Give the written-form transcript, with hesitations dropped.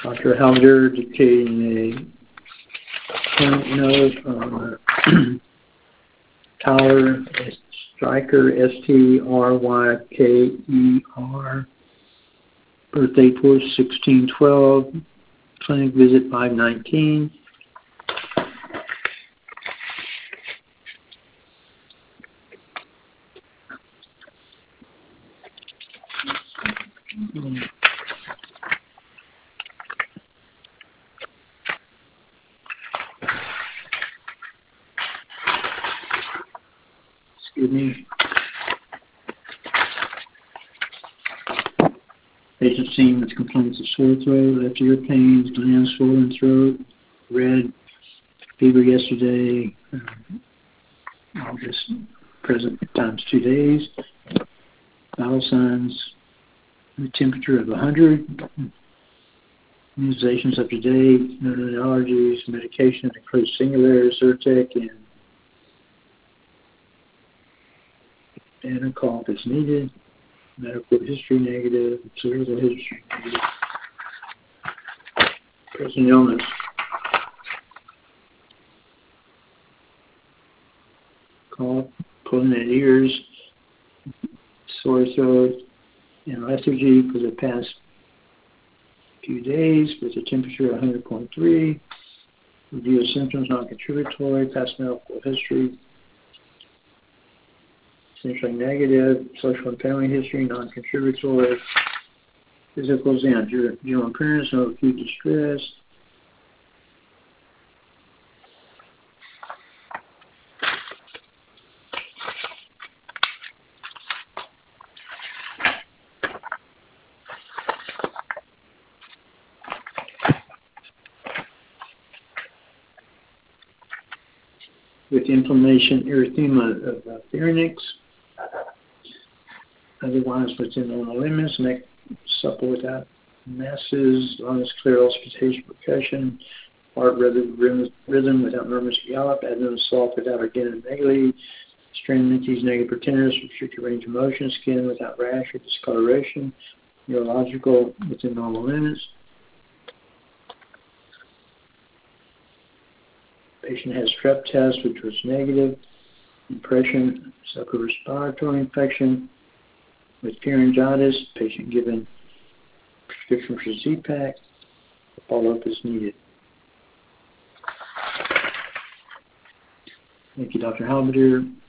Dr. Halder dictating a current note on Tyler Stryker, Stryker, birthday 4/16/12, clinic visit 519. Excuse me. Patient seen with complaints of sore throat, left ear pains, glands, swollen throat, red, fever yesterday, all this present times 2 days, vital signs, the temperature of 100, immunizations up to date, no known allergies, medication includes Singulair, Zyrtec, and a cough is needed. Medical history negative, cerebral history negative. Present illness. Cough, pulling at ears, sore throat, and lethargy for the past few days with a temperature of 100.3. Review of symptoms non-contributory, past medical history essentially negative, social and family history non-contributory, physical exam, general appearance, no acute distress. With inflammation, erythema of the pharynx. Otherwise, within normal limits, neck supple without masses, lungs clear, auscultation, percussion, heart rhythm without murmurs or gallop, abdomen soft without organomegaly, extremities negative for tenderness, restricted range of motion, skin without rash or discoloration, neurological within normal limits. Patient has strep test, which was negative. Impression, upper respiratory infection with pharyngitis. Patient given prescription for Z-Pak. Follow-up is needed. Thank you, Dr. Halbert.